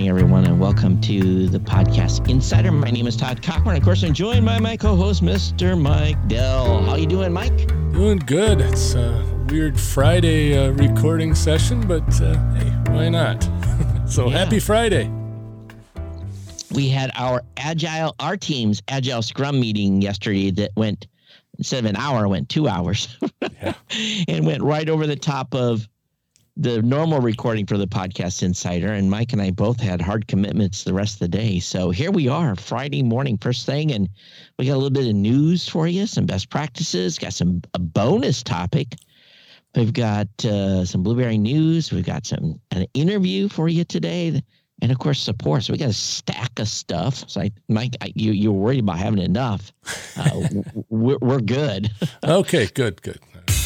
morning, everyone, and welcome to the Podcast Insider. My name is Todd Cochran. Of course, I'm joined by my co-host, Mr. Mike Dell. How you doing, Mike? Doing good. It's a weird Friday recording session, but hey, why not? Happy Friday. We had our team's Agile Scrum meeting yesterday that went, instead of an hour, went 2 hours. Yeah. And went right over the top of the normal recording for the Podcast Insider, and Mike and I both had hard commitments the rest of the day. So here we are, Friday morning, first thing, and we got a little bit of news for you, some best practices, got a bonus topic. We've got some Blueberry news. We've got an interview for you today, and of course support. So we got a stack of stuff. So Mike, you were worried about having enough. We're good. Okay, good.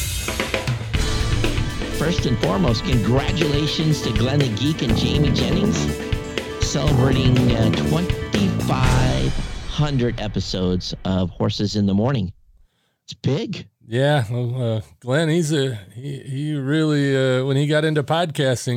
First and foremost, congratulations to Glenn the Geek and Jamie Jennings, celebrating 2,500 episodes of Horses in the Morning. It's big. Yeah, Glenn, he really when he got into podcasting,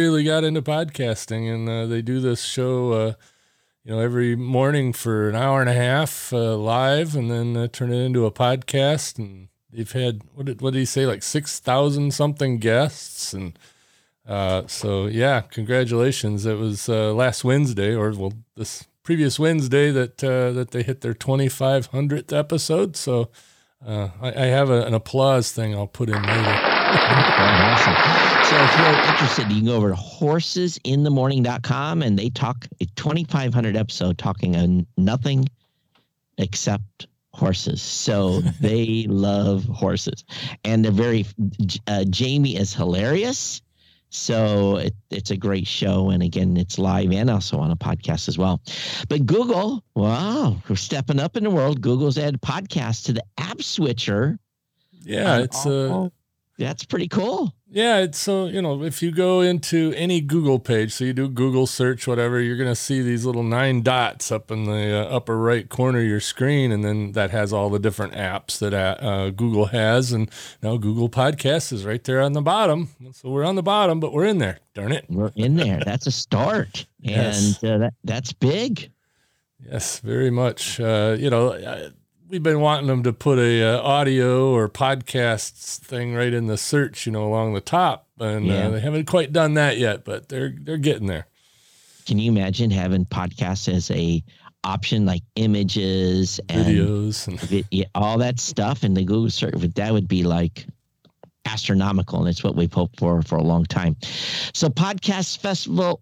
and they do this show, every morning for an hour and a half live, and then turn it into a podcast. And they've had, what did he say, like 6,000 something guests. And congratulations. It was last Wednesday, this previous Wednesday that they hit their 2,500th episode. So I have an applause thing I'll put in later. Awesome. So if you're interested, you can go over to horsesinthemorning.com, and they talk a 2,500 episode talking on nothing except horses. So they love horses, and they're Jamie is hilarious. So it's a great show. And again, it's live and also on a podcast as well. But Google, wow, we're stepping up in the world. Google's added podcasts to the app switcher. Yeah, that's pretty cool. Yeah, it's if you go into any Google page, so you do Google search, whatever, you're going to see these little 9 dots up in the upper right corner of your screen, and then that has all the different apps that Google has, and now Google Podcasts is right there on the bottom. So we're on the bottom, but we're in there. Darn it. We're in there. That's a start, yes. And that's big. Yes, very much. We've been wanting them to put a audio or podcasts thing right in the search, along the top, and they haven't quite done that yet, but they're getting there. Can you imagine having podcasts as a option, like images and videos and all that stuff in the Google search? That would be like astronomical, and it's what we've hoped for a long time. So Podcast Festival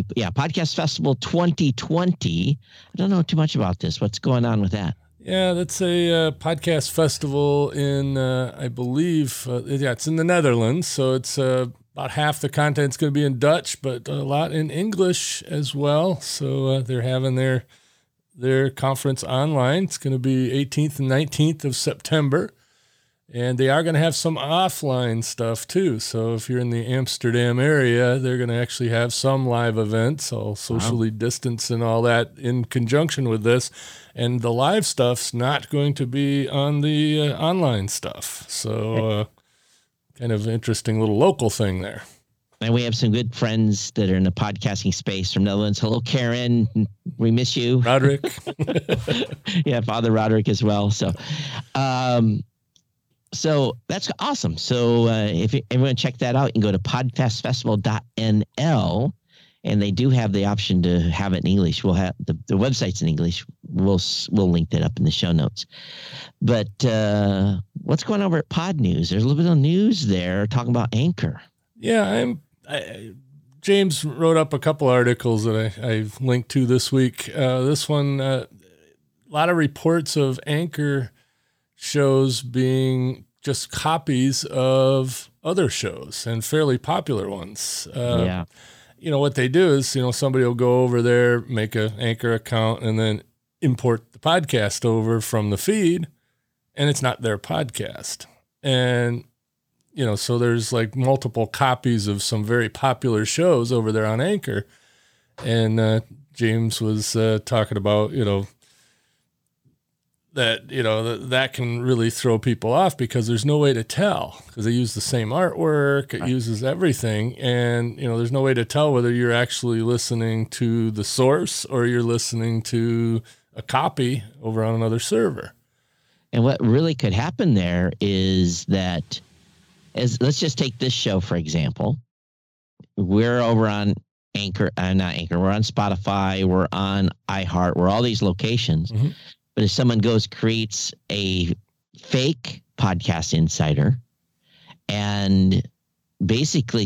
2020. I don't know too much about this. What's going on with that? Yeah, that's a podcast festival in, I believe, it's in the Netherlands. So it's about half the content's going to be in Dutch, but a lot in English as well. So they're having their conference online. It's going to be 18th and 19th of September. And they are going to have some offline stuff too. So if you're in the Amsterdam area, they're going to actually have some live events, all socially distanced and all that in conjunction with this. And the live stuff's not going to be on the online stuff. So kind of interesting little local thing there. And we have some good friends that are in the podcasting space from Netherlands. Hello, Karen. We miss you. Roderick. Yeah, Father Roderick as well. So, so that's awesome. So if everyone check that out, you can go to podfestfestival.nl, and they do have the option to have it in English. We'll have the website's in English. We'll link that up in the show notes. But what's going on over at Pod News? There's a little bit of news there talking about Anchor. Yeah, James wrote up a couple articles that I've linked to this week. This one, a lot of reports of Anchor shows being just copies of other shows and fairly popular ones. What they do is, somebody will go over there, make an Anchor account, and then import the podcast over from the feed, and it's not their podcast. And, so there's like multiple copies of some very popular shows over there on Anchor. And James was talking about, that that can really throw people off because there's no way to tell, because they use the same artwork, it uses everything, and there's no way to tell whether you're actually listening to the source or you're listening to a copy over on another server. And what really could happen there is that, let's just take this show for example. We're over on Anchor, not Anchor. We're on Spotify. We're on iHeart. We're all these locations. Mm-hmm. But if someone creates a fake podcast insider and basically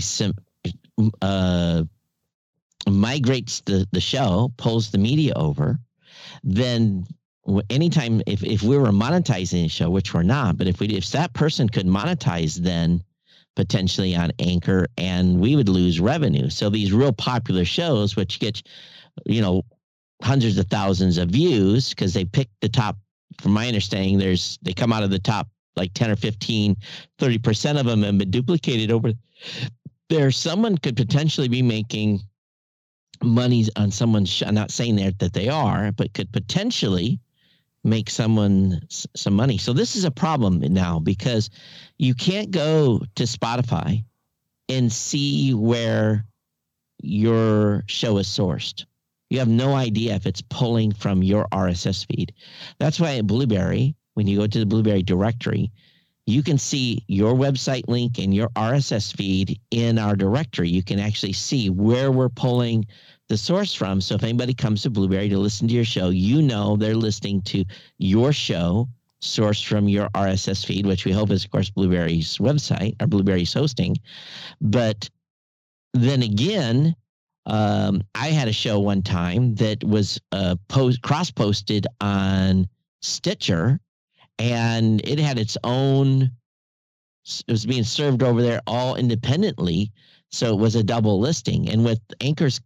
migrates the show, pulls the media over, then anytime if we were monetizing a show, which we're not, but if that person could monetize, then potentially on Anchor, and we would lose revenue. So these real popular shows, which get hundreds of thousands of views because they pick the top, from my understanding, they come out of the top like 10 or 15, 30% of them have been duplicated over there. Someone could potentially be making money on someone's show. I'm not saying that they are, but could potentially make someone some money. So this is a problem now because you can't go to Spotify and see where your show is sourced. You have no idea if it's pulling from your RSS feed. That's why at Blueberry, when you go to the Blueberry directory, you can see your website link and your RSS feed in our directory. You can actually see where we're pulling the source from. So if anybody comes to Blueberry to listen to your show, they're listening to your show sourced from your RSS feed, which we hope is, of course, Blueberry's website or Blueberry's hosting. But then again, I had a show one time that was cross-posted on Stitcher, and it had its own. It was being served over there all independently, so it was a double listing. And with Anchor's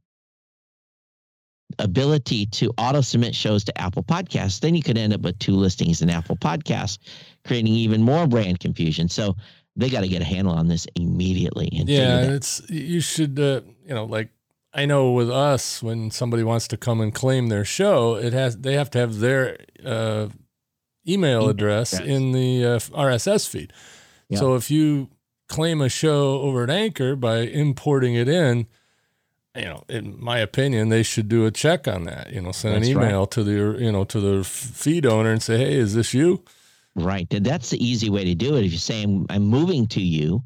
ability to auto submit shows to Apple Podcasts, then you could end up with 2 listings in Apple Podcasts, creating even more brand confusion. So they got to get a handle on this immediately. And you should, like I know with us, when somebody wants to come and claim their show, they have to have their email address in the RSS feed. Yep. So if you claim a show over at Anchor by importing it in my opinion, they should do a check on that. Send an email to the feed owner and say, "Hey, is this you?" Right. And that's the easy way to do it. If you say, I'm moving to you,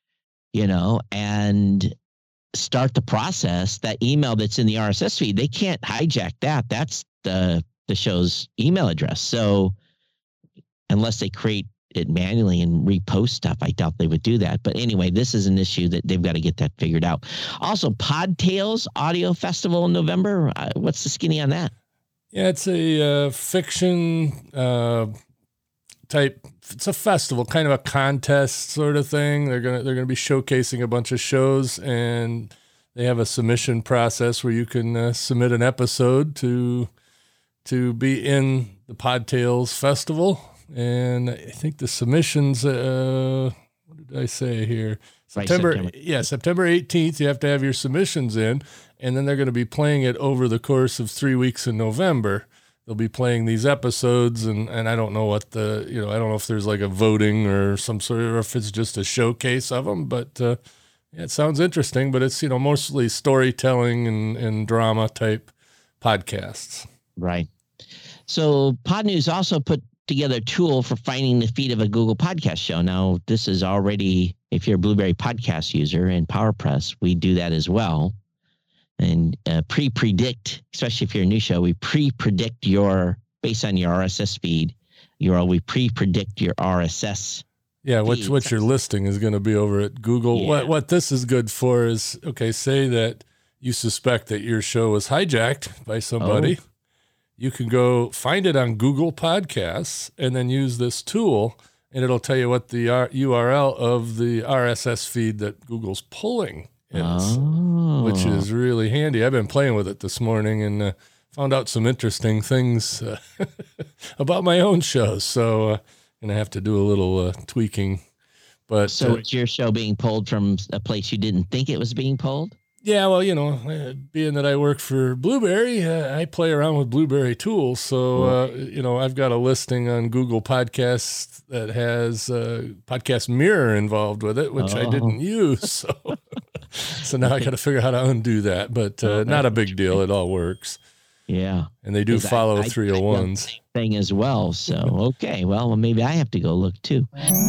and start the process, that email that's in the RSS feed, they can't hijack that. That's the show's email address. So unless they create it manually and repost stuff, I doubt they would do that. But anyway, this is an issue that they've got to get that figured out. Also, Podtails Audio Festival in November. What's the skinny on that? Yeah, it's a fiction type. It's a festival, kind of a contest sort of thing. They're gonna be showcasing a bunch of shows, and they have a submission process where you can submit an episode to be in the Podtails Festival. And I think the submissions, what did I say here? September 18th, you have to have your submissions in, and then they're going to be playing it over the course of 3 weeks in November. They'll be playing these episodes, and I don't know what I don't know if there's like a voting or some sort of, or if it's just a showcase of them, but it sounds interesting, but it's, mostly storytelling and drama type podcasts. Right. So Pod News also put together a tool for finding the feed of a Google Podcast show. Now, this is already, if you're a Blueberry podcast user and PowerPress, we do that as well. And pre-predict, especially if you're a new show, we pre-predict based on your RSS feed, we pre-predict your RSS. Yeah, what your listing is going to be over at Google. Yeah. What this is good for is, say that you suspect that your show was hijacked by somebody. Oh. You can go find it on Google Podcasts and then use this tool, and it'll tell you what the URL of the RSS feed that Google's pulling is, which is really handy. I've been playing with it this morning and found out some interesting things about my own shows. So I'm going to have to do a little tweaking. But so is your show being pulled from a place you didn't think it was being pulled? Yeah, well, being that I work for Blueberry, I play around with Blueberry tools. So, I've got a listing on Google Podcasts that has Podcast Mirror involved with it, which I didn't use. So now I got to figure out how to undo that, but not a big deal. It all works. Yeah. And they do follow 301s. Thing as well. So, okay. Well, maybe I have to go look too.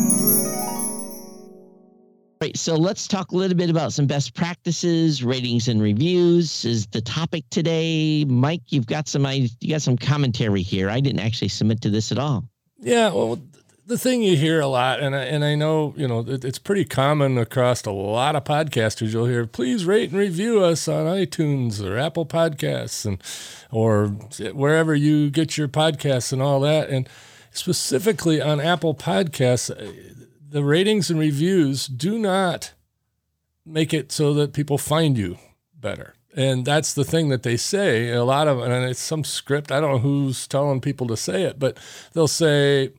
Right, so let's talk a little bit about some best practices, ratings, and reviews is the topic today. Mike, you got some commentary here. I didn't actually submit to this at all. Yeah, well, the thing you hear a lot, and I know it's pretty common across a lot of podcasters. You'll hear, please rate and review us on iTunes or Apple Podcasts or wherever you get your podcasts and all that. And specifically on Apple Podcasts, the ratings and reviews do not make it so that people find you better. And that's the thing that they say. A lot of, and it's some script, I don't know who's telling people to say it, but they'll say,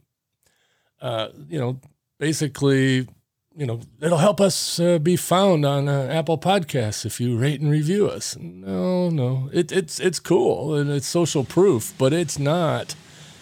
basically, it'll help us be found on Apple Podcasts if you rate and review us. No, it's cool and it's social proof, but it's not,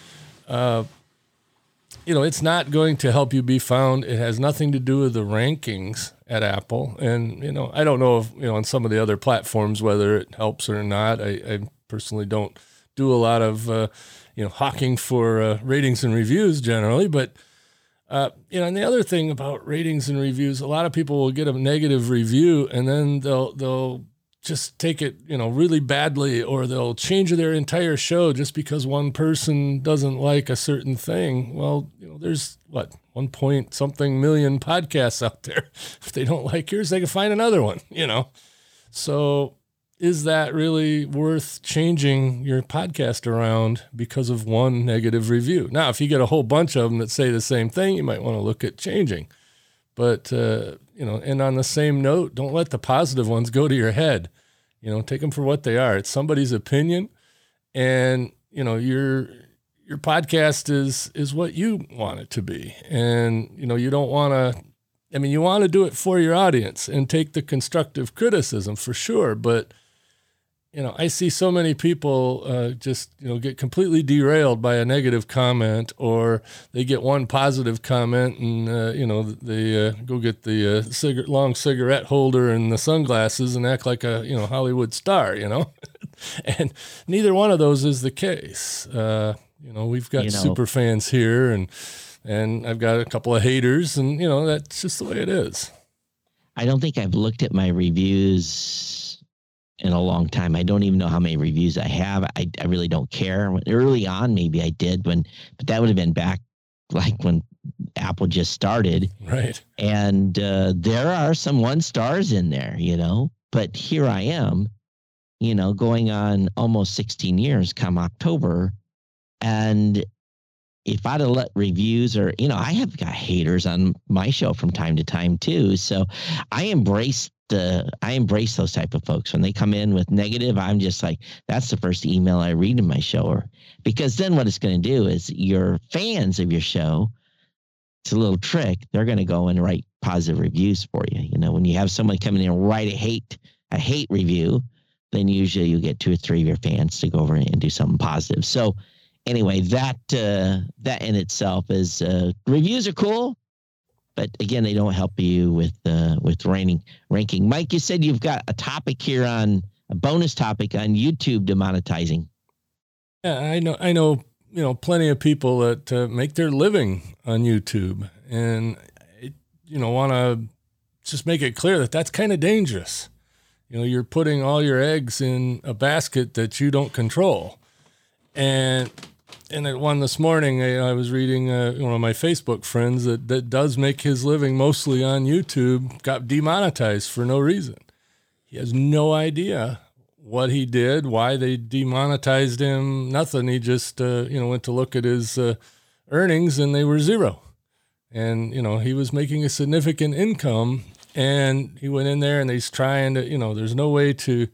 it's not going to help you be found. It has nothing to do with the rankings at Apple. And, I don't know if, on some of the other platforms, whether it helps or not. I personally don't do a lot of, hawking for ratings and reviews generally. But, and the other thing about ratings and reviews, a lot of people will get a negative review and then they'll just take it, really badly, or they'll change their entire show just because one person doesn't like a certain thing. Well, there's 1 point something million podcasts out there. If they don't like yours, they can find another one, So is that really worth changing your podcast around because of one negative review? Now, if you get a whole bunch of them that say the same thing, you might want to look at changing. But, and on the same note, don't let the positive ones go to your head. Take them for what they are. It's somebody's opinion, and, your podcast is what you want it to be. And, you don't want to, you want to do it for your audience and take the constructive criticism for sure. But, I see so many people just, get completely derailed by a negative comment, or they get one positive comment and, they go get the long cigarette holder and the sunglasses and act like a, Hollywood star, and neither one of those is the case. We've got super fans here and I've got a couple of haters and, that's just the way it is. I don't think I've looked at my reviews in a long time. I don't even know how many reviews I have. I really don't care. Early on, maybe I did but that would have been back like when Apple just started. Right. And there are some 1 stars in there, but here I am, going on almost 16 years come October. And if I'd have let reviews or, I have got haters on my show from time to time too. So I embrace those type of folks. When they come in with negative, I'm just like, that's the first email I read in my show. Because then what it's going to do is your fans of your show, it's a little trick. They're going to go and write positive reviews for you. When you have someone come in and write a hate review, then usually you get 2 or 3 of your fans to go over and do something positive. So anyway, that in itself is reviews are cool. But again, they don't help you with ranking. Mike, you said you've got a topic here a bonus topic on YouTube demonetizing. Yeah, I know, plenty of people that make their living on YouTube, and want to just make it clear that that's kind of dangerous. You're putting all your eggs in a basket that you don't control, and at one this morning, I was reading one of my Facebook friends that does make his living mostly on YouTube got demonetized for no reason. He has no idea what he did, why they demonetized him, nothing. He just, went to look at his earnings and they were 0. And, he was making a significant income, and he went in there and he's trying to, there's no way to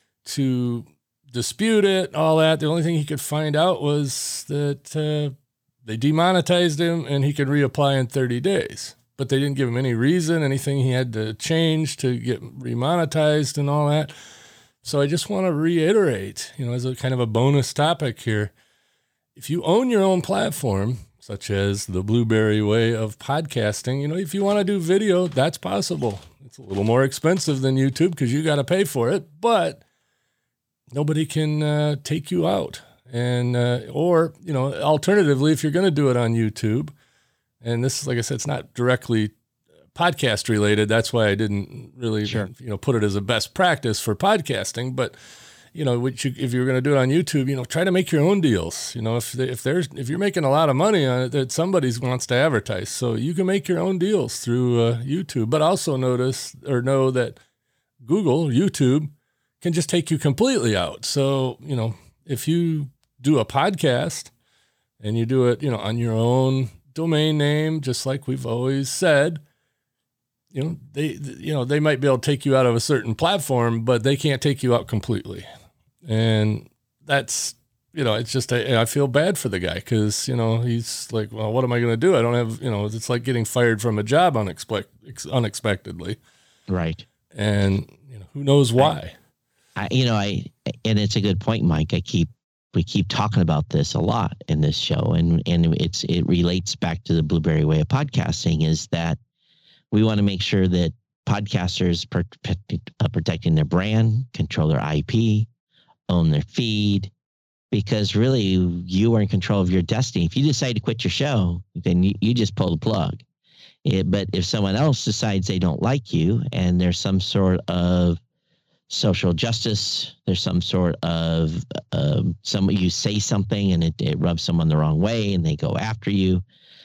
dispute it, all that. The only thing he could find out was that they demonetized him and he could reapply in 30 days. but they didn't give him any reason, anything he had to change to get remonetized and all that. So I just want to reiterate, as a kind of a bonus topic here, if you own your own platform, such as the Blueberry Way of podcasting, if you want to do video, that's possible. It's a little more expensive than YouTube because you got to pay for it, but nobody can take you out. And, or, alternatively, if you're going to do it on YouTube, and this is, like I said, it's not directly podcast related. That's why I didn't really, put it as a best practice for podcasting. But, if you're going to do it on YouTube, try to make your own deals. If you're making a lot of money on it, that somebody wants to advertise. So you can make your own deals through YouTube. But also know that Google, YouTube, can just take you completely out. So, if you do a podcast and you do it, on your own domain name, just like we've always said, they might be able to take you out of a certain platform, but they can't take you out completely. And that's, it's just, I feel bad for the guy because, he's like, well, what am I going to do? I don't have, it's like getting fired from a job unexpectedly. Right. And, who knows why? And it's a good point, Mike. We keep talking about this a lot in this show, and it relates back to the Blueberry Way of podcasting, is that we want to make sure that podcasters protecting their brand, control their IP, own their feed, because really you are in control of your destiny. If you decide to quit your show, then you just pull the plug. But if someone else decides they don't like you and there's some sort of social justice, there's some sort of you say something and it rubs someone the wrong way and they go after you,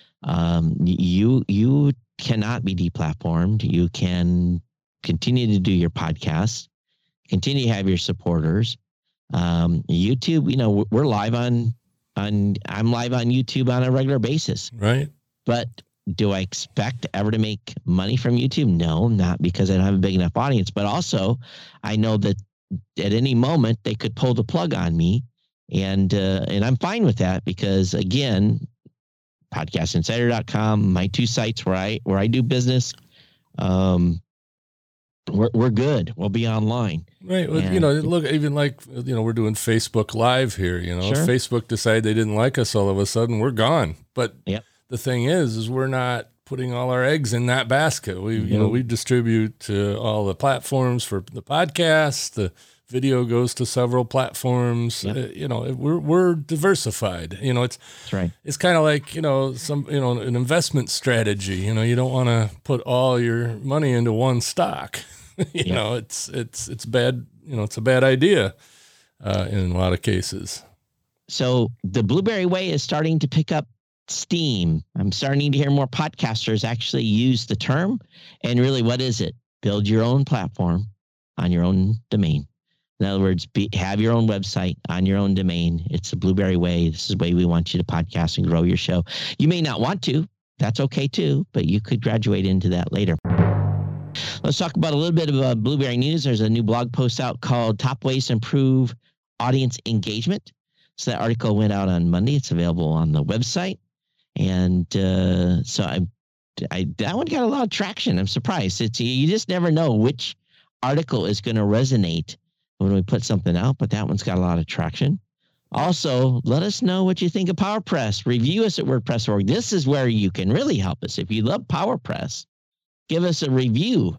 you cannot be deplatformed. You can continue to do your podcast, continue to have your supporters. YouTube, we're live I'm live on YouTube on a regular basis. Right. But do I expect ever to make money from YouTube? No, not because I don't have a big enough audience, but also I know that at any moment they could pull the plug on me, and I'm fine with that because, again, podcastinsider.com, my two sites where I do business, we're good. We'll be online. Right. Well, look, even like, we're doing Facebook Live here, Sure. If Facebook decided they didn't like us all of a sudden, we're gone. But the thing is we're not putting all our eggs in that basket. We distribute to all the platforms for the podcast. The video goes to several platforms. Yep. We're diversified. That's right. It's kind of like, an investment strategy. You don't want to put all your money into one stock. It's bad. It's a bad idea in a lot of cases. So the Blueberry Way is starting to pick up steam. I'm starting to hear more podcasters actually use the term. And really, what is it? Build your own platform on your own domain. In other words, have your own website on your own domain. It's the Blueberry Way. This is the way we want you to podcast and grow your show. You may not want to. That's okay too, but you could graduate into that later. Let's talk about a little bit of Blueberry news. There's a new blog post out called Top Ways to Improve Audience Engagement. So that article went out on Monday. It's available on the website. And so that one got a lot of traction. I'm surprised. You just never know which article is going to resonate when we put something out, but that one's got a lot of traction. Also, let us know what you think of PowerPress. Review us at WordPress.org. This is where you can really help us. If you love PowerPress, give us a review.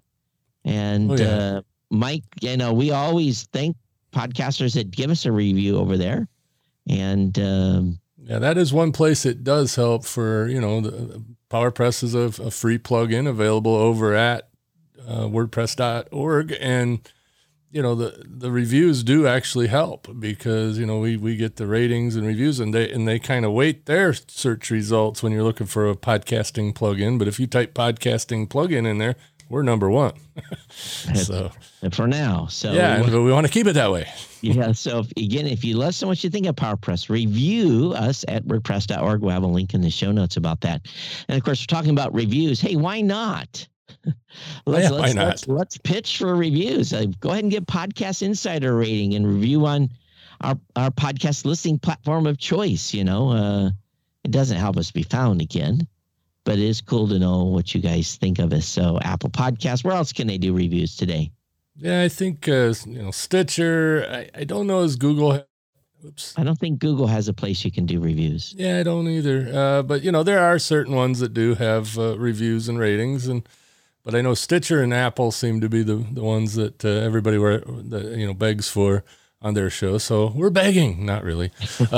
And Mike, we always thank podcasters that give us a review over there. And that is one place it does help for, the PowerPress is a free plugin available over at WordPress.org. And the reviews do actually help because, we get the ratings and reviews and they kind of weight their search results when you're looking for a podcasting plugin. But if you type podcasting plugin in there, we're number one. So for now. So but we want to keep it that way. So if you listen to what you think of PowerPress, review us at WordPress.org. We'll have a link in the show notes about that. And of course, we're talking about reviews. Hey, why not? Why not? Let's pitch for reviews. Go ahead and give Podcast Insider a rating and review on our podcast listing platform of choice. It doesn't help us be found again, but it is cool to know what you guys think of us. So Apple Podcasts, where else can they do reviews today? Yeah, I think Stitcher. I don't know as Google. Oops. I don't think Google has a place you can do reviews. Yeah, I don't either. But there are certain ones that do have reviews and ratings, but I know Stitcher and Apple seem to be the ones that everybody begs for on their show. So we're begging, not really.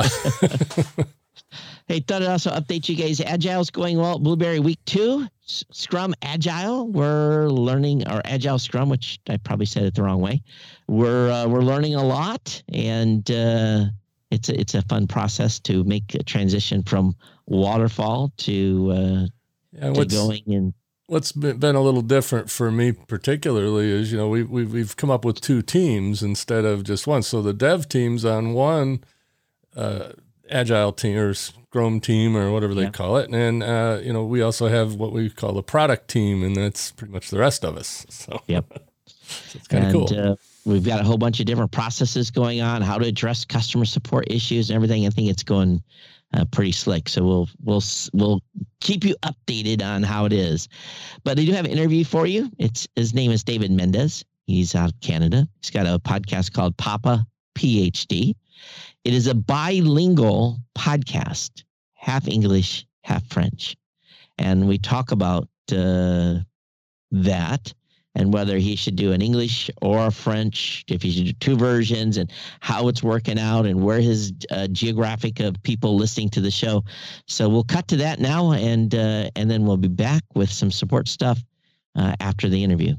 Hey, thought I'd also update you guys. Agile's going well. Blueberry Week 2, Scrum Agile. We're learning our Agile Scrum, which I probably said it the wrong way. We're learning a lot, and it's a fun process to make a transition from waterfall to going in. What's been a little different for me particularly is we've come up with 2 teams instead of just one. So the dev team's on one Agile team or Scrum team or whatever they call it. And, we also have what we call the product team, and that's pretty much the rest of us. So, so it's kind of cool. We've got a whole bunch of different processes going on, how to address customer support issues and everything. I think it's going pretty slick. So we'll keep you updated on how it is. But I do have an interview for you. His name is David Mendez. He's out of Canada. He's got a podcast called Papa PhD. It is a bilingual podcast, half English, half French. And we talk about that and whether he should do an English or a French, if he should do 2 versions, and how it's working out and where his geographic of people listening to the show. So we'll cut to that now, and then we'll be back with some support stuff after the interview.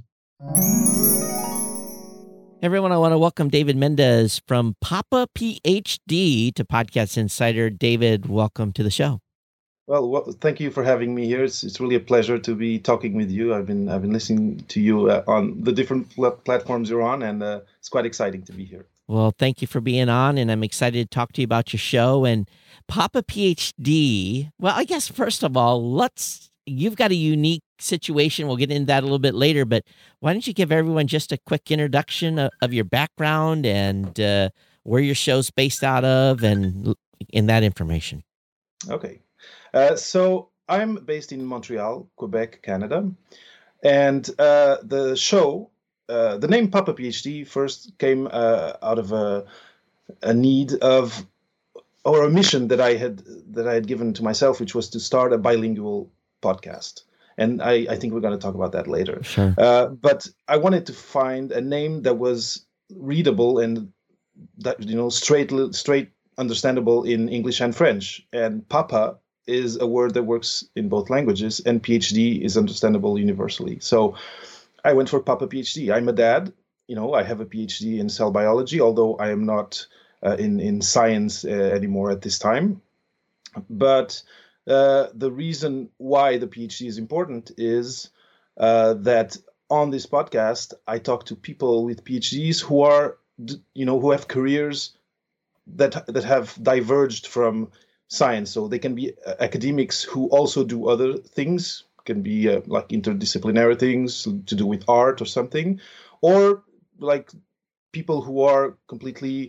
Everyone, I want to welcome David Mendez from Papa PhD to Podcast Insider. David, welcome to the show. Well, thank you for having me here. It's really a pleasure to be talking with you. I've been listening to you on the different platforms you're on, and it's quite exciting to be here. Well, thank you for being on, and I'm excited to talk to you about your show. And Papa PhD, well, I guess first of all, you've got a unique situation. We'll get into that a little bit later, but why don't you give everyone just a quick introduction of your background and where your show's based out of and in that information. Okay. So I'm based in Montreal, Quebec, Canada. And the show, the name Papa PhD first came out of a need of, or a mission that I had given to myself, which was to start a bilingual podcast. And I think we're going to talk about that later. Sure. But I wanted to find a name that was readable and that straight understandable in English and French. And Papa is a word that works in both languages, and PhD is understandable universally. So I went for Papa PhD. I'm a dad. I have a PhD in cell biology, although I am not in science anymore at this time. But the reason why the PhD is important is that on this podcast, I talk to people with PhDs who have careers that have diverged from science. So they can be academics who also do other things, can be like interdisciplinary things to do with art or something, or like people who are completely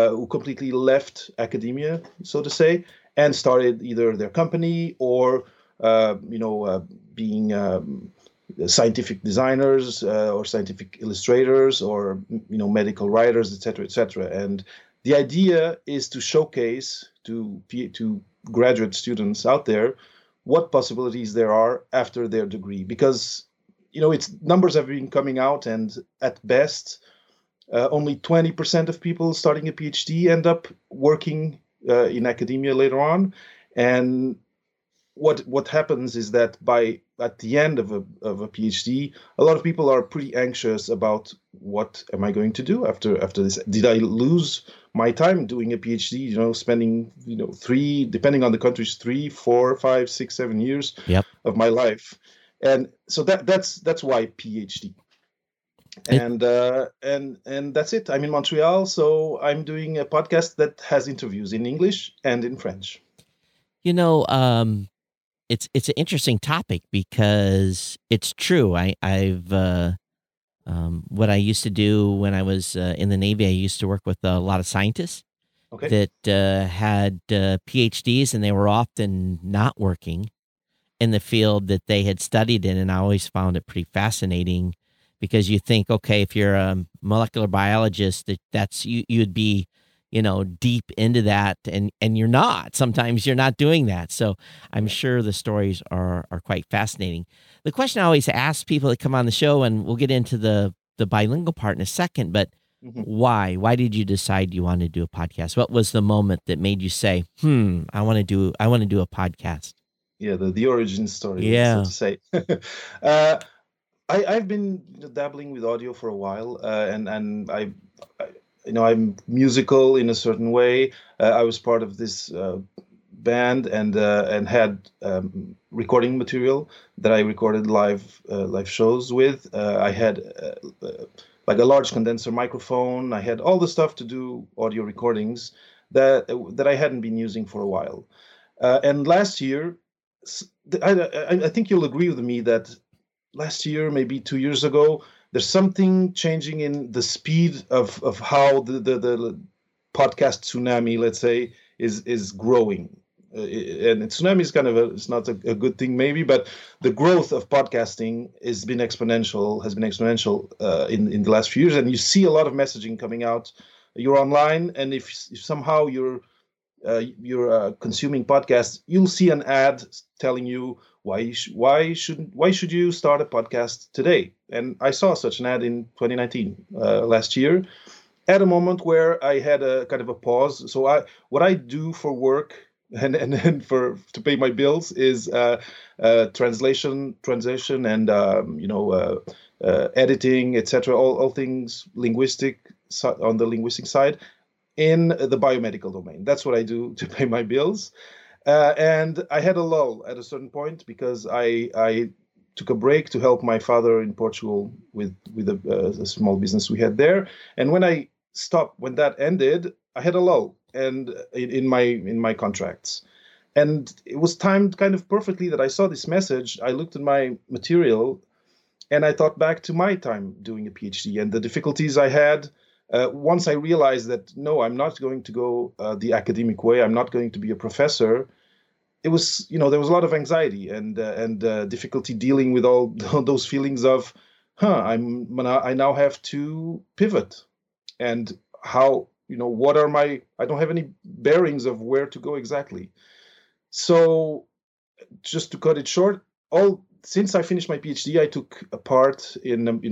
left academia, so to say, and started either their company or being scientific designers or scientific illustrators or medical writers, etc. And the idea is to showcase to graduate students out there what possibilities there are after their degree, because numbers have been coming out, and at best only 20% of people starting a PhD end up working in academia later on. And what happens is that at the end of a PhD, a lot of people are pretty anxious about what am I going to do after this? Did I lose my time doing a PhD? Spending 3, depending on the countries, 3, 4, 5, 6, 7 years of my life, and so that's why PhD. And that's it. I'm in Montreal, so I'm doing a podcast that has interviews in English and in French. It's an interesting topic because it's true. I've what I used to do when I was in the Navy, I used to work with a lot of scientists that had PhDs, and they were often not working. in the field that they had studied in, and I always found it pretty fascinating because you think, okay, if you're a molecular biologist, that's you'd be, deep into that, and you're not. Sometimes you're not doing that. So I'm sure the stories are quite fascinating. The question I always ask people that come on the show, and we'll get into the bilingual part in a second, but why? Why did you decide you wanted to do a podcast? What was the moment that made you say, I want to do a podcast? Yeah, the origin story, Yeah. so to say. I've been dabbling with audio for a while, and I'm musical in a certain way. I was part of this band and had recording material that I recorded live shows with. I had like a large condenser microphone. I had all the stuff to do audio recordings that I hadn't been using for a while. And last year, I think you'll agree with me that last year, maybe 2 years ago, there's something changing in the speed of how the podcast tsunami, let's say, is growing. And tsunami is kind of it's not a good thing maybe, but the growth of podcasting has been exponential in the last few years, and you see a lot of messaging coming out. You're online, and if somehow you're consuming podcasts, you'll see an ad telling you why should you start a podcast today. And I saw such an ad in 2019, last year, at a moment where I had a kind of a pause. So what I do for work and to pay my bills is translation and editing, etc. All things linguistic on the linguistic side in the biomedical domain. That's what I do to pay my bills. And I had a lull at a certain point because I took a break to help my father in Portugal with a small business we had there. And when that ended, I had a lull and in my contracts. And it was timed kind of perfectly that I saw this message. I looked at my material and I thought back to my time doing a PhD and the difficulties I had. Once I realized that, no, I'm not going to go the academic way, I'm not going to be a professor, it was, there was a lot of anxiety and difficulty dealing with all those feelings of, I now have to pivot. And how, I don't have any bearings of where to go exactly. So just to cut it short, since I finished my PhD, I took a part in a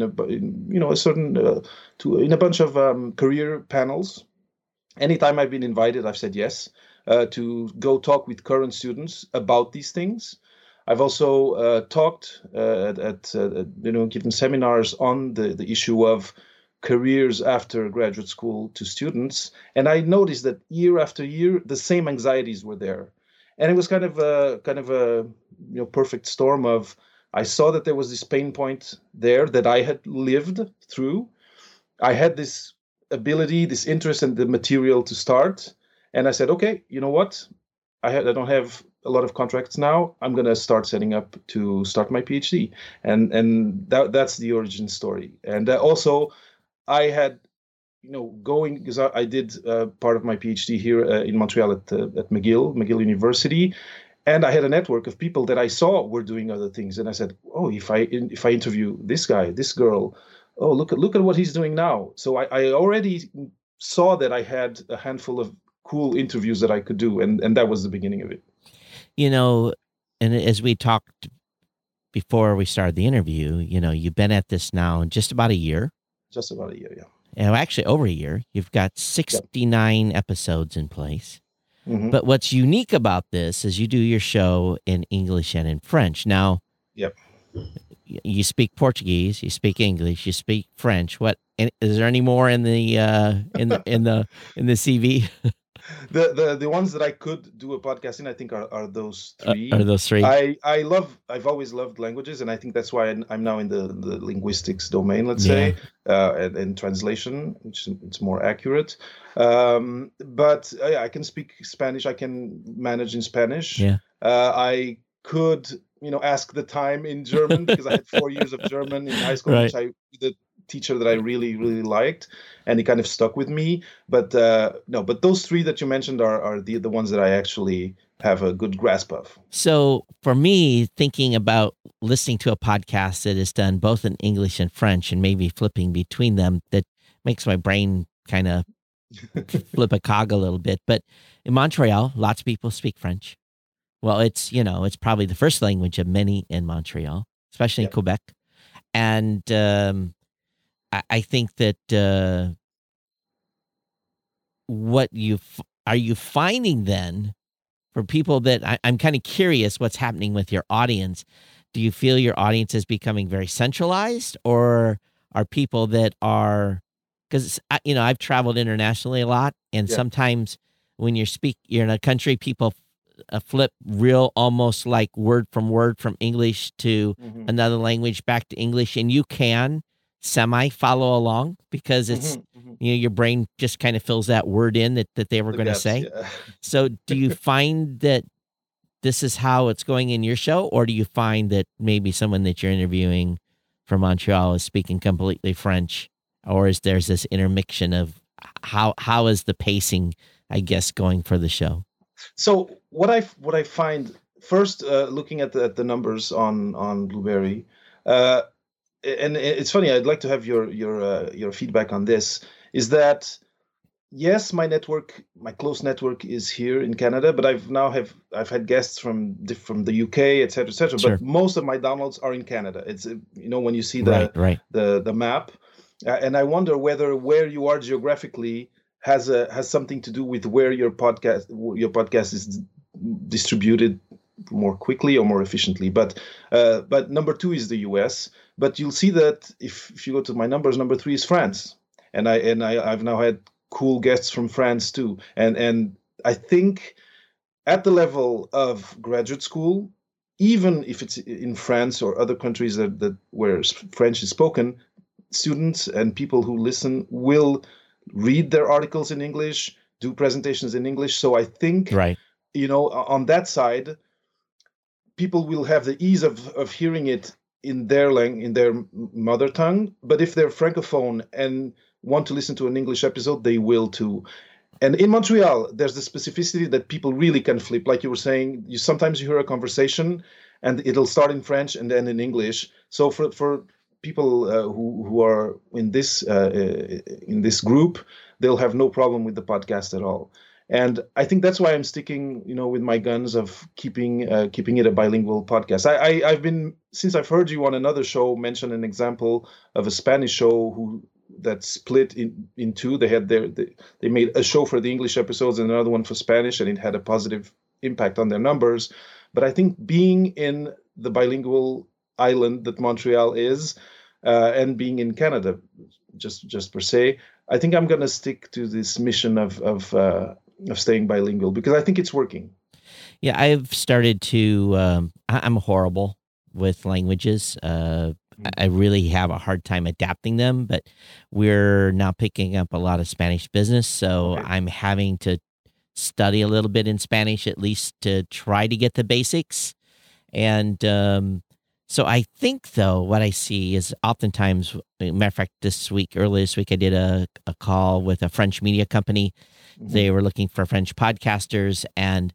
bunch of career panels. Anytime I've been invited, I've said yes to go talk with current students about these things. I've also talked at given seminars on the issue of careers after graduate school to students, and I noticed that year after year the same anxieties were there. And it was kind of a perfect storm of, I saw that there was this pain point there that I had lived through. I had this ability, this interest in the material to start. And I said, okay, you know what? I don't have a lot of contracts now. I'm going to start setting up to start my PhD. And that's the origin story. And also I had, going, because I did part of my PhD here in Montreal at McGill University, and I had a network of people that I saw were doing other things, and I said, oh, if I interview this guy, this girl, oh, look at what he's doing now. So I already saw that I had a handful of cool interviews that I could do, and that was the beginning of it. And as we talked before we started the interview, you've been at this now just about a year. Just about a year, yeah. Actually, over a year. You've got 69 episodes in place. Mm-hmm. But what's unique about this is you do your show in English and in French. Now, yep. You speak Portuguese, you speak English, you speak French. Is there any more in the in the CV? The ones that I could do a podcast in, I think, are those three. Are those three? I've always loved languages, and I think that's why I'm now in the linguistics domain, let's say, and translation, which it's more accurate. But I can speak Spanish. I can manage in Spanish. Yeah. I could, ask the time in German because I had 4 years of German in high school, right. which the teacher that I really, really liked, and it kind of stuck with me. But no, but those three that you mentioned are the ones that I actually have a good grasp of. So for me, thinking about listening to a podcast that is done both in English and French and maybe flipping between them, that makes my brain kind of flip a cog a little bit. But in Montreal, lots of people speak French. Well, it's probably the first language of many in Montreal, especially in Quebec. And I think that are you finding then for people that I'm kind of curious what's happening with your audience? Do you feel your audience is becoming very centralized, or are people that are, because I've traveled internationally a lot, and sometimes when you're in a country, people flip real almost like word from English to another language back to English, and you can semi follow along because it's your brain just kind of fills that word in that they were going to say. Yeah. So do you find that this is how it's going in your show, or do you find that maybe someone that you're interviewing from Montreal is speaking completely French, or is there's this intermixture of how is the pacing, I guess, going for the show? So what I find first, looking at the numbers on Blueberry, and it's funny. I'd like to have your feedback on this. Is that yes, my close network is here in Canada, but I've had guests from the UK, et cetera, et cetera. Sure. But most of my downloads are in Canada. It's when you see the map, and I wonder where you are geographically has something to do with where your podcast is distributed more quickly or more efficiently. But number 2 is the US. But you'll see that if you go to my numbers, number 3 is France, and I've now had cool guests from France too. And I think at the level of graduate school, even if it's in France or other countries that where French is spoken, students and people who listen will read their articles in English, do presentations in English. So I think, on that side, people will have the ease of hearing it in their mother tongue. But if they're Francophone and want to listen to an English episode, they will too. And in Montreal, there's the specificity that people really can flip. Like you were saying, sometimes you hear a conversation and it'll start in French and then in English. So for people who are in this group, they'll have no problem with the podcast at all. And I think that's why I'm sticking, with my guns of keeping it a bilingual podcast. I've been, since I've heard you on another show mention an example of a Spanish show that split in two. They made a show for the English episodes and another one for Spanish, and it had a positive impact on their numbers. But I think being in the bilingual island that Montreal is, and being in Canada, just per se, I think I'm going to stick to this mission of staying bilingual because I think it's working. Yeah, I've started to. I'm horrible with languages. I really have a hard time adapting them, but we're now picking up a lot of Spanish business, so I'm having to study a little bit in Spanish at least to try to get the basics. And so I think, though, what I see is oftentimes, matter of fact, earlier this week, I did a call with a French media company. Mm-hmm. They were looking for French podcasters, and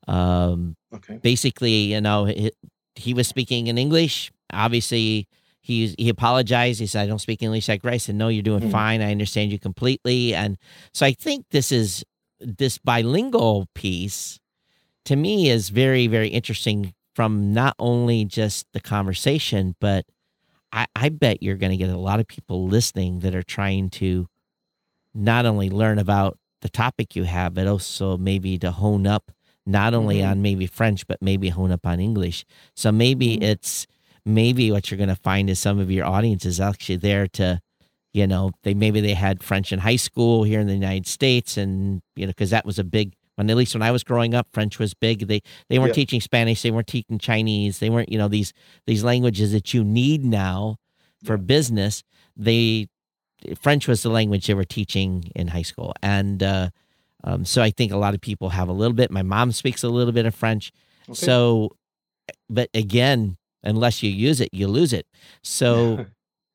basically, he was speaking in English. Obviously, he apologized. He said, "I don't speak English like Rice." I said, "No, you're doing fine. I understand you completely." And so I think this bilingual piece to me is very, very interesting from not only just the conversation, but I bet you're going to get a lot of people listening that are trying to not only learn about the topic you have, but also maybe to hone up not only on maybe French, but maybe hone up on English. So maybe maybe what you're going to find is some of your audience is actually there to, they had French in high school here in the United States. And, because that was a big, at least when I was growing up, French was big. They weren't teaching Spanish. They weren't teaching Chinese. They weren't, these languages that you need now for business. French was the language they were teaching in high school. And so I think a lot of people have a little bit. My mom speaks a little bit of French. Okay. So, but again, unless you use it, you lose it. So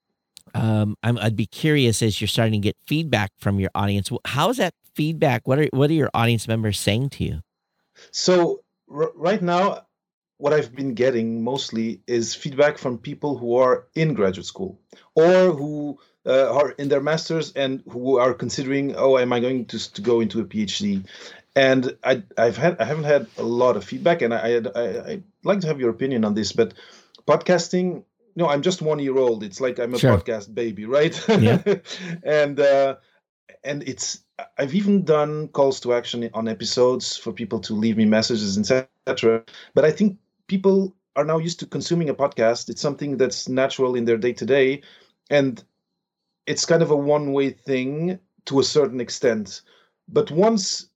I'd be curious as you're starting to get feedback from your audience. How is that feedback? What are your audience members saying to you? So right now, what I've been getting mostly is feedback from people who are in graduate school or who are in their masters and who are considering, oh, am I going to go into a PhD? And I haven't had a lot of feedback, and I'd like to have your opinion on this. But podcasting, no, I'm just 1 year old. It's like I'm a Sure. podcast baby, right? Yeah. and it's I've even done calls to action on episodes for people to leave me messages, etc. But I think people are now used to consuming a podcast. It's something that's natural in their day to day, and it's kind of a one-way thing to a certain extent. But once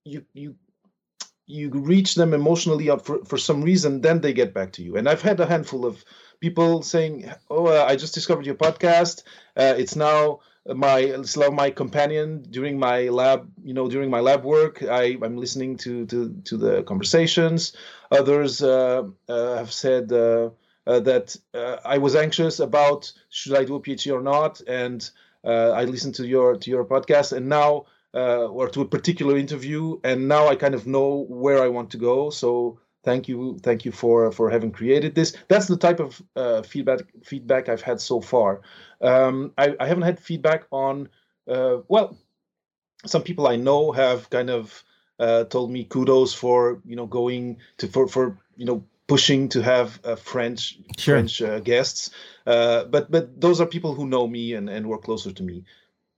you reach them emotionally up for some reason, then they get back to you. And I've had a handful of people saying, "Oh, I just discovered your podcast. It's now my companion during my lab work. I'm listening to the conversations." Others have said that I was anxious about should I do a PhD or not, and I listened to your podcast, and now or to a particular interview, and now I kind of know where I want to go. So thank you for having created this. That's the type of feedback I've had so far. I haven't had feedback on well, some people I know have kind of told me kudos for going to for pushing to have French guests, but those are people who know me and work closer to me.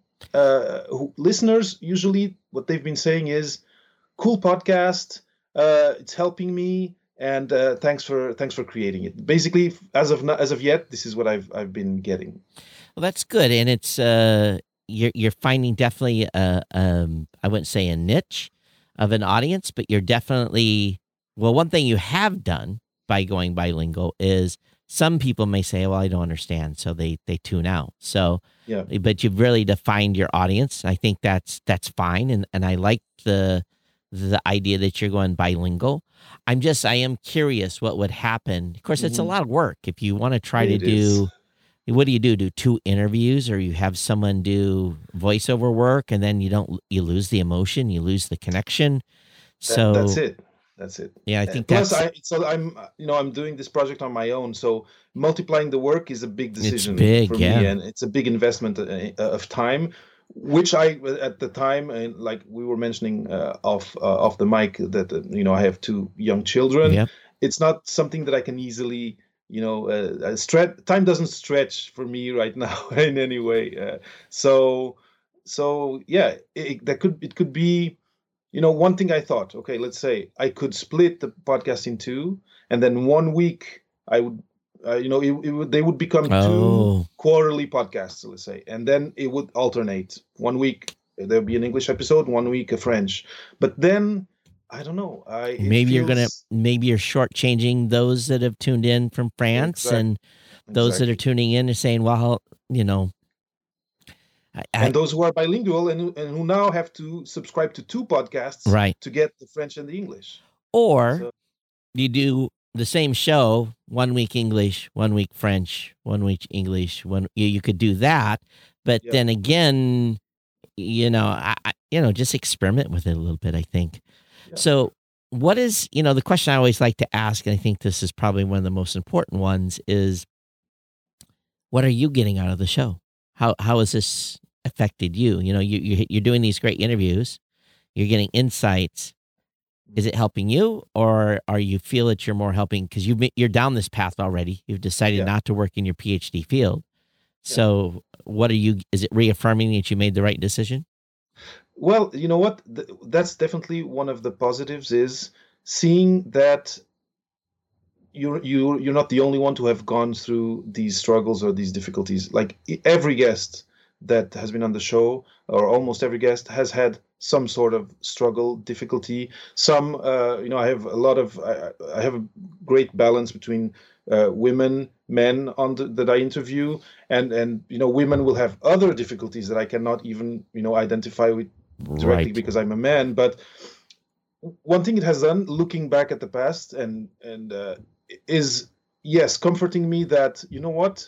Listeners usually what they've been saying is cool podcast, it's helping me, and thanks for creating it. Basically, as of yet, this is what I've been getting. Well, that's good, and it's you're finding definitely I wouldn't say a niche of an audience, but you're definitely, well, one thing you have done by going bilingual is some people may say, well, I don't understand, so they tune out. So yeah, but you've really defined your audience. I think that's fine, and I like the idea that you're going bilingual. I am curious what would happen. Of course, it's a lot of work if you want to try to do. What do? Do 2 interviews, or you have someone do voiceover work, and then you lose the emotion, you lose the connection. So that's it. Yeah, I think plus I'm doing this project on my own, so multiplying the work is a big decision for me, and it's a big investment of time, which I at the time, and like we were mentioning off the mic, that I have 2 young children. Yep. It's not something that I can easily time doesn't stretch for me right now in any way. So yeah, it could be. One thing I thought, okay, let's say I could split the podcast in 2, and then 1 week I would, they would become 2 quarterly podcasts, let's say, and then it would alternate. 1 week there would be an English episode, 1 week a French. But then I don't know. Maybe you're shortchanging those that have tuned in from France, and those that are tuning in are saying, well, and those who are bilingual and who now have to subscribe to 2 podcasts, right, to get the French and the English. Or you do the same show, 1 week English, 1 week French, 1 week English. You could do that, but then again, just experiment with it a little bit, I think. Yeah. So what is, the question I always like to ask, and I think this is probably one of the most important ones, is what are you getting out of the show? How has this affected you? You're doing these great interviews, you're getting insights. Is it helping you, or are you feel that you're more helping because you're down this path already? You've decided not to work in your PhD field. Yeah. So is it reaffirming that you made the right decision? Well, you know what? That's definitely one of the positives, is seeing that you're not the only one to have gone through these struggles or these difficulties. Like every guest that has been on the show, or almost every guest, has had some sort of struggle, difficulty. Some, I have I have a great balance between women, men that I interview, and women will have other difficulties that I cannot even identify with directly, right, because I'm a man. But one thing it has done, looking back at the past, and is, yes, comforting me that, what,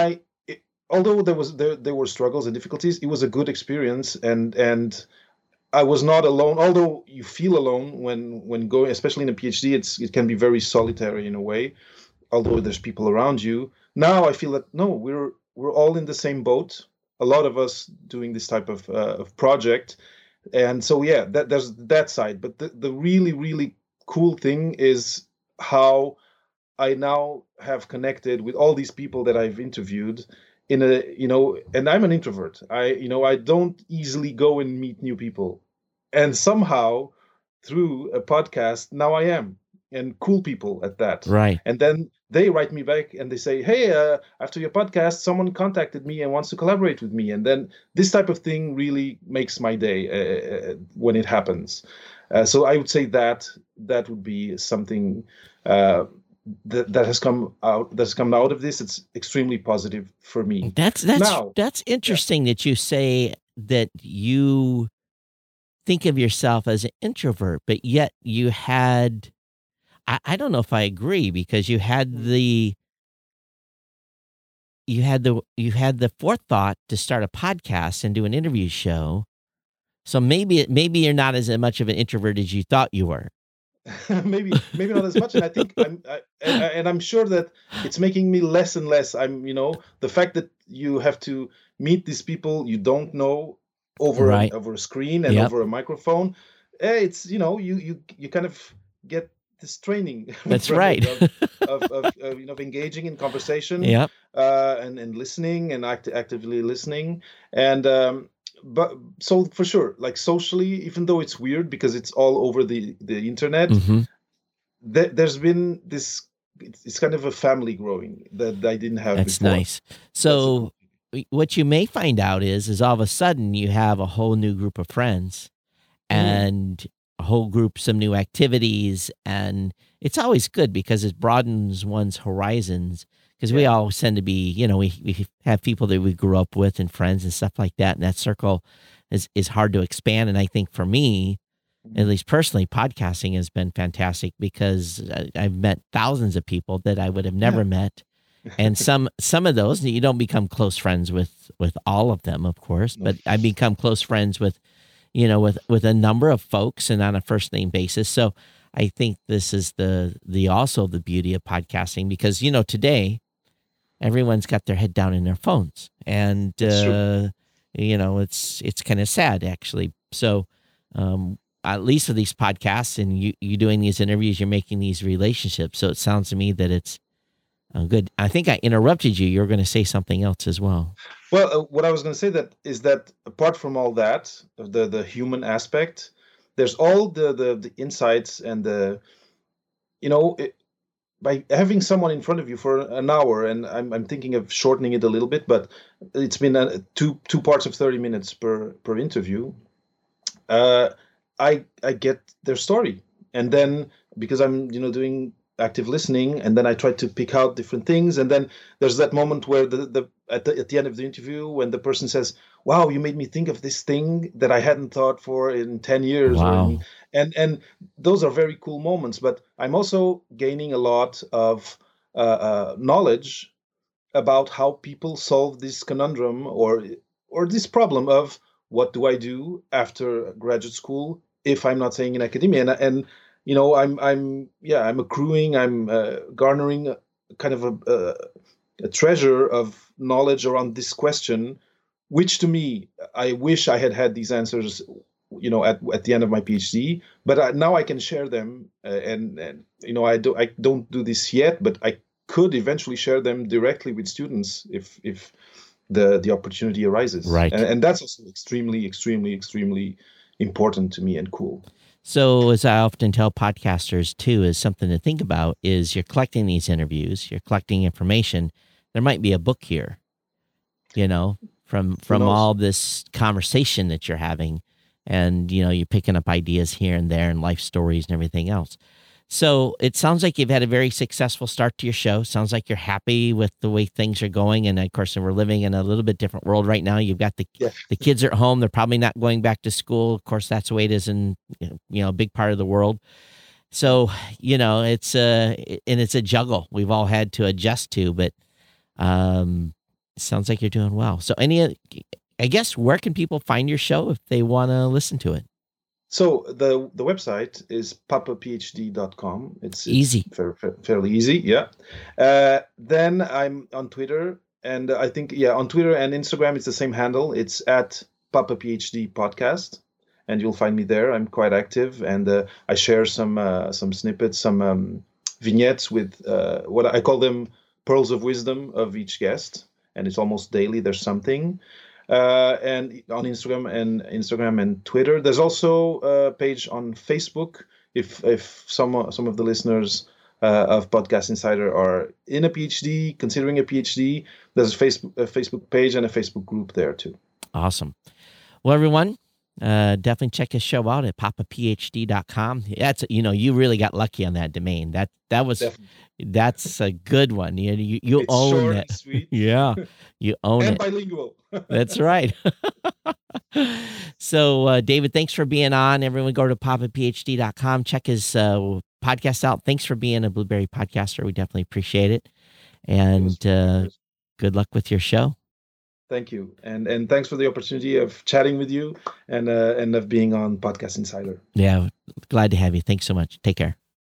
although there were struggles and difficulties, it was a good experience, and I was not alone, although you feel alone when going, especially in a PhD. It can be very solitary in a way, although there's people around you. Now I feel that no, we're all in the same boat. A lot of us doing this type of project, and so yeah, there's that side. But the really really cool thing is how I now have connected with all these people that I've interviewed in a, and I'm an introvert. I don't easily go and meet new people. And somehow through a podcast, now I am, and cool people at that. Right. And then they write me back and they say, hey, after your podcast, someone contacted me and wants to collaborate with me. And then this type of thing really makes my day when it happens. So I would say that would be something that has come out of this. It's extremely positive for me. That's interesting that you say that you think of yourself as an introvert, but yet you had, I don't know if I agree, because you had the forethought to start a podcast and do an interview show. So maybe you're not as much of an introvert as you thought you were. maybe not as much, and I think I'm sure that it's making me less and less. The fact that you have to meet these people you don't know over a screen and over a microphone. It's you kind of get this training. That's right. of engaging in conversation. Yep. And listening and actively listening and. But so for sure, like socially, even though it's weird because it's all over the internet, mm-hmm. There's been this. It's kind of a family growing that I didn't have. That's before. Nice. So what you may find out is all of a sudden you have a whole new group of friends, and a whole group, some new activities, and it's always good because it broadens one's horizons. Because we all tend to be, we have people that we grew up with and friends and stuff like that. And that circle is hard to expand. And I think for me, at least personally, podcasting has been fantastic because I've met thousands of people that I would have never met. And some of those, you don't become close friends with all of them, of course, but I become close friends with a number of folks and on a first name basis. So I think this is also the beauty of podcasting because, today, everyone's got their head down in their phones, and it's kind of sad actually. So, at least with these podcasts and you doing these interviews, you're making these relationships. So it sounds to me that it's good. I think I interrupted you. You were going to say something else as well. Well, what I was going to say is that apart from all that, the human aspect, there's all the insights and by having someone in front of you for an hour, and I'm thinking of shortening it a little bit, but it's been two parts of 30 minutes per interview. I get their story, and then because I'm doing active listening, and then I try to pick out different things, and then there's that moment where at the end of the interview when the person says, "Wow, you made me think of this thing that I hadn't thought for in 10 years." Wow. And those are very cool moments. But I'm also gaining a lot of knowledge about how people solve this conundrum or this problem of what do I do after graduate school if I'm not staying in academia, and I'm accruing, I'm garnering a kind of a treasure of knowledge around this question, which to me, I wish I had these answers, at the end of my PhD, but now I can share them, and I don't do this yet, but I could eventually share them directly with students if the opportunity arises. Right. And that's also extremely, extremely, extremely important to me and cool. So as I often tell podcasters too, is something to think about is you're collecting these interviews, you're collecting information. There might be a book here, from all this conversation that you're having, and, you're picking up ideas here and there and life stories and everything else. So it sounds like you've had a very successful start to your show. Sounds like you're happy with the way things are going. And of course, we're living in a little bit different world right now. You've got the kids are at home. They're probably not going back to school. Of course, that's the way it is in, a big part of the world. So, it's a juggle we've all had to adjust to, but it sounds like you're doing well. So I guess, where can people find your show if they want to listen to it? So the website is papaphd.com. It's easy. Fairly easy, yeah. Then I'm on Twitter, and I think on Twitter and Instagram it's the same handle. It's at papaphd podcast, and you'll find me there. I'm quite active, and I share some snippets, some vignettes with what I call them pearls of wisdom of each guest, and it's almost daily. There's something. And on Instagram and Twitter. There's also a page on Facebook. If some of the listeners of Podcast Insider are in a PhD, considering a PhD, there's a Facebook page and a Facebook group there too. Awesome. Well, everyone, definitely check his show out at papaphd.com. That's, you really got lucky on that domain. That's a good one. You it's own short it. And sweet. Yeah, you own and it. Bilingual. That's right. So, David, thanks for being on. Everyone go to papaphd.com. Check his podcast out. Thanks for being a Blueberry podcaster. We definitely appreciate it. And good luck with your show. Thank you. And thanks for the opportunity of chatting with you and of being on Podcast Insider. Yeah, glad to have you. Thanks so much. Take care.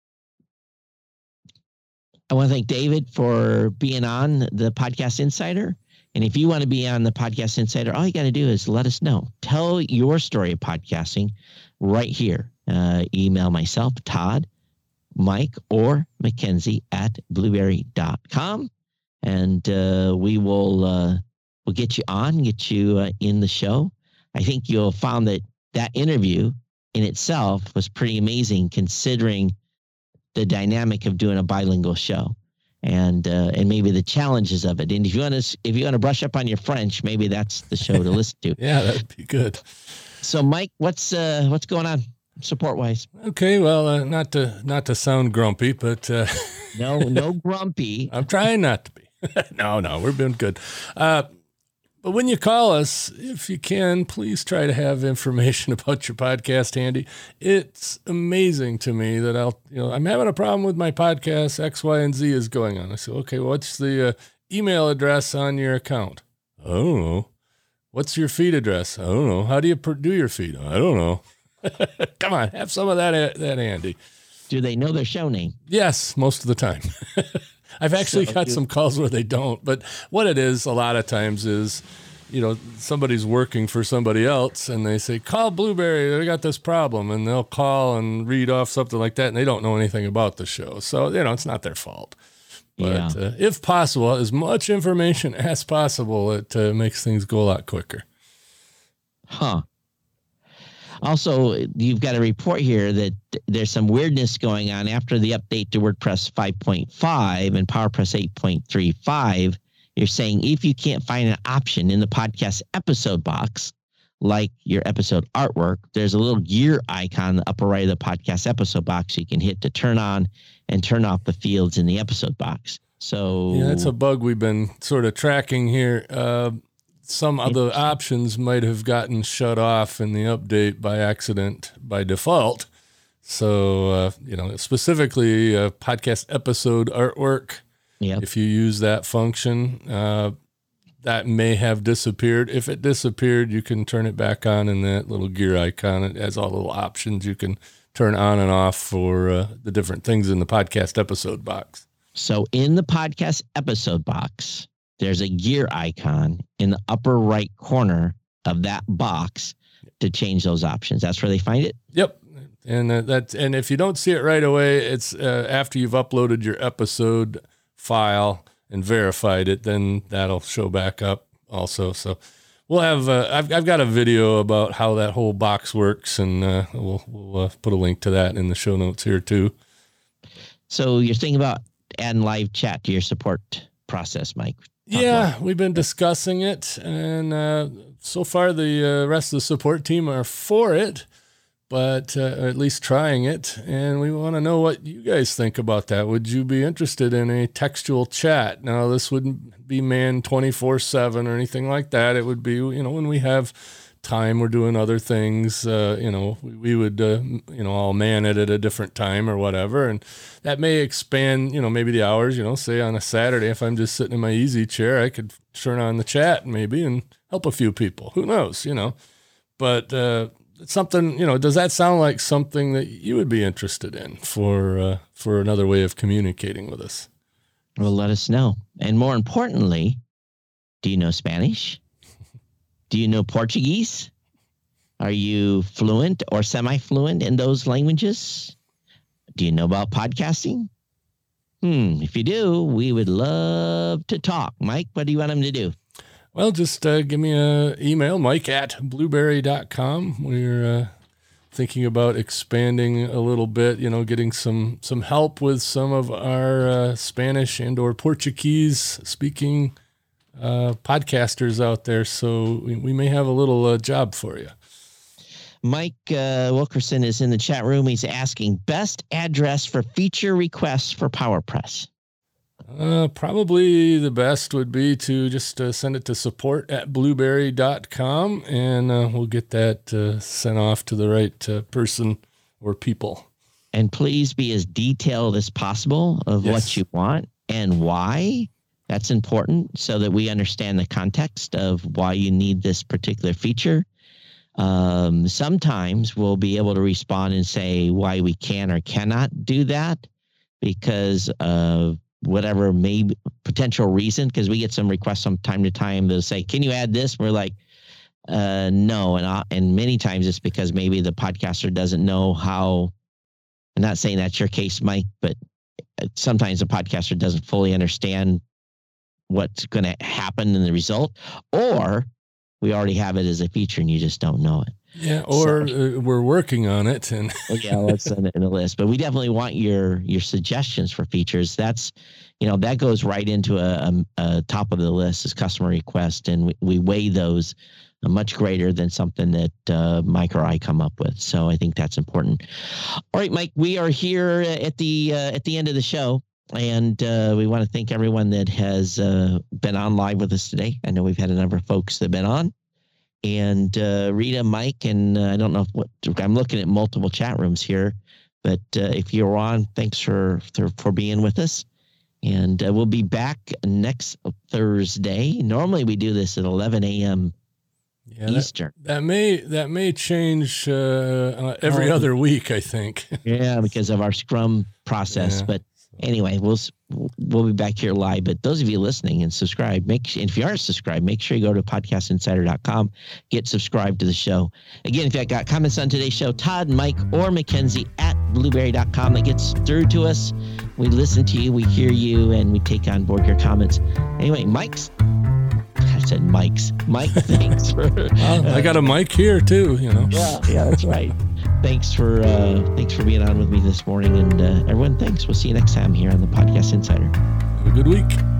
I want to thank David for being on the Podcast Insider. And if you want to be on the Podcast Insider, all you got to do is let us know. Tell your story of podcasting right here. Email myself, Todd, Mike, or Mackenzie at blueberry.com. And we'll get you on, get you in the show. I think you'll find that interview in itself was pretty amazing, considering the dynamic of doing a bilingual show, and maybe the challenges of it. And if you want to brush up on your French, maybe that's the show to listen to. Yeah, that'd be good. So, Mike, what's going on support wise? Okay, well, not to sound grumpy, but no grumpy. I'm trying not to be. No, we're doing good. But when you call us, if you can, please try to have information about your podcast handy. It's amazing to me that I'm having a problem with my podcast. X, Y, and Z is going on. I say, okay, what's the email address on your account? I don't know. What's your feed address? I don't know. How do you do your feed? I don't know. Come on, have some of that handy. Do they know their show name? Yes, most of the time. I've actually got some calls where they don't, but what it is a lot of times is, somebody's working for somebody else and they say, call Blueberry, they got this problem, and they'll call and read off something like that, and they don't know anything about the show. So, it's not their fault. But if possible, as much information as possible, it makes things go a lot quicker. Huh. Also, you've got a report here that there's some weirdness going on after the update to WordPress 5.5 and PowerPress 8.35. You're saying if you can't find an option in the podcast episode box, like your episode artwork, there's a little gear icon in the upper right of the podcast episode box you can hit to turn on and turn off the fields in the episode box. So yeah, that's a bug we've been sort of tracking here. Some of the options might have gotten shut off in the update by accident by default. So, specifically podcast episode artwork, if you use that function, that may have disappeared. If it disappeared, you can turn it back on, and that little gear icon, it has all the little options you can turn on and off for the different things in the podcast episode box. So in the podcast episode box, there's a gear icon in the upper right corner of that box to change those options. That's where they find it? Yep. And and if you don't see it right away, it's after you've uploaded your episode file and verified it, then that'll show back up also. So we'll have I've got a video about how that whole box works, and we'll put a link to that in the show notes here too. So you're thinking about adding live chat to your support process, Mike? Yeah, we've been discussing it, and so far the rest of the support team are for it, but at least trying it, and we want to know what you guys think about that. Would you be interested in a textual chat? Now, this wouldn't be manned 24/7 or anything like that. It would be, when we have time, we're doing other things, we would, all man it at a different time or whatever. And that may expand, maybe the hours, say on a Saturday, if I'm just sitting in my easy chair, I could turn on the chat maybe and help a few people. Who knows, but something, does that sound like something that you would be interested in for another way of communicating with us? Well, let us know. And more importantly, do you know Spanish? Do you know Portuguese? Are you fluent or semi-fluent in those languages? Do you know about podcasting? If you do, we would love to talk. Mike, what do you want them to do? Well, just give me an email, mike@blueberry.com. We're thinking about expanding a little bit, getting some help with some of our Spanish and or Portuguese speaking podcasters out there. So we may have a little job for you. Mike Wilkerson is in the chat room. He's asking best address for feature requests for PowerPress. Probably the best would be to just send it to support@blueberry.com, and we'll get that sent off to the right person or people. And please be as detailed as possible of what you want and why. That's important so that we understand the context of why you need this particular feature. Sometimes we'll be able to respond and say why we can or cannot do that because of whatever maybe potential reason, because we get some requests from time to time to say, can you add this? We're like, no. And many times it's because maybe the podcaster doesn't know how. I'm not saying that's your case, Mike, but sometimes the podcaster doesn't fully understand what's going to happen in the result, or we already have it as a feature and you just don't know it. Yeah, or we're working on it. And yeah, let's send it in a list. But we definitely want your suggestions for features. That's, that goes right into a top of the list as customer request, and we weigh those much greater than something that Mike or I come up with. So I think that's important. All right, Mike, we are here at the end of the show. And we want to thank everyone that has been on live with us today. I know we've had a number of folks that have been on. And Rita, Mike, and I don't know I'm looking at multiple chat rooms here. But if you're on, thanks for being with us. And we'll be back next Thursday. Normally we do this at 11 a.m. Eastern. That may change every other week, I think. Yeah, because of our Scrum process. Yeah. But anyway, we'll be back here live. But those of you listening and subscribe, if you aren't subscribed, make sure you go to podcastinsider.com, get subscribed to the show. Again, if you got comments on today's show, Todd, Mike, or Mackenzie at blueberry.com, that gets through to us. We listen to you, we hear you, and we take on board your comments. Anyway, Mike, thanks for. I got a mic here too, Yeah, that's right. Thanks for being on with me this morning, and everyone, thanks. We'll see you next time here on the Podcast Insider. Have a good week.